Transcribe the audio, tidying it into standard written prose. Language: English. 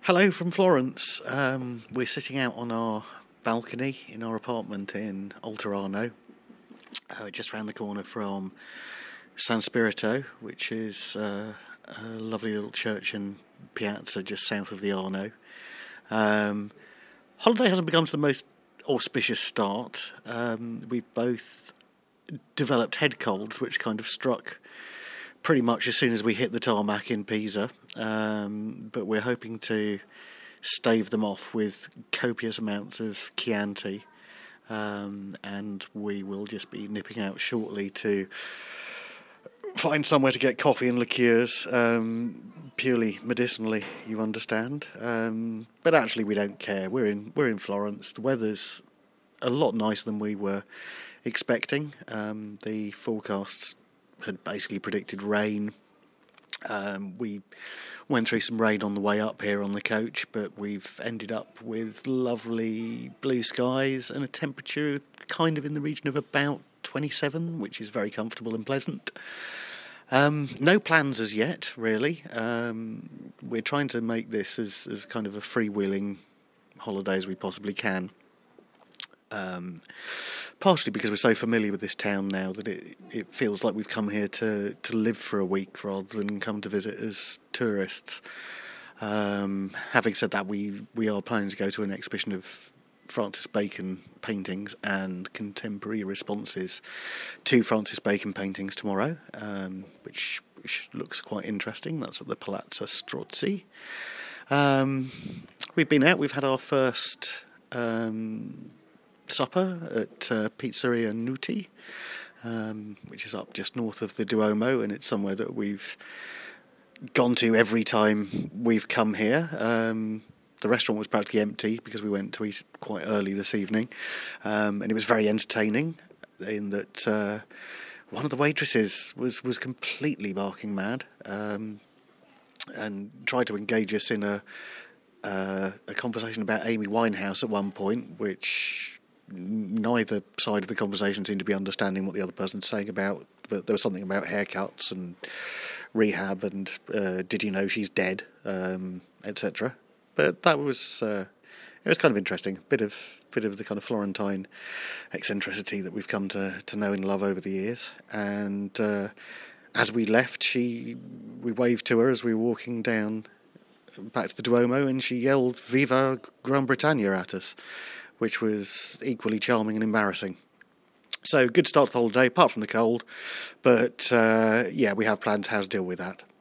Hello from Florence. We're sitting out on our balcony in our apartment in Olterano, just round the corner from San Spirito, which is a lovely little church and piazza just south of the Arno. Holiday hasn't begun to the most auspicious start. We've both developed head colds, which kind of struck pretty much as soon as we hit the tarmac in Pisa, but we're hoping to stave them off with copious amounts of Chianti, and we will just be nipping out shortly to find somewhere to get coffee and liqueurs, purely medicinally, you understand. But actually, we don't care. We're in Florence. The weather's a lot nicer than we were expecting. The forecasts had basically predicted rain. We went through some rain on the way up here on the coach, but we've ended up with lovely blue skies and a temperature kind of in the region of about 27, which is very comfortable and pleasant. No plans as yet, really. We're trying to make this as kind of a freewheeling holiday as we possibly can. Partially because we're so familiar with this town now that it feels like we've come here to live for a week rather than come to visit as tourists. Having said that, we are planning to go to an exhibition of Francis Bacon paintings and contemporary responses to Francis Bacon paintings tomorrow, which looks quite interesting. That's at the Palazzo Strozzi. We've been out. We've had our first supper at Pizzeria Nuti, which is up just north of the Duomo, and it's somewhere that we've gone to every time we've come here. The restaurant was practically empty because we went to eat quite early this evening, and it was very entertaining in that one of the waitresses was completely barking mad, and tried to engage us in a conversation about Amy Winehouse at one point, which neither side of the conversation seemed to be understanding what the other person's saying about, but there was something about haircuts and rehab and did you know she's dead, etc. But that was it was kind of interesting, bit of the kind of Florentine eccentricity that we've come to know and love over the years. And as we left, we waved to her as we were walking down back to the Duomo, and she yelled "Viva Gran Bretagna" at us, which was equally charming and embarrassing. So, good start to the holiday, apart from the cold, but we have plans how to deal with that.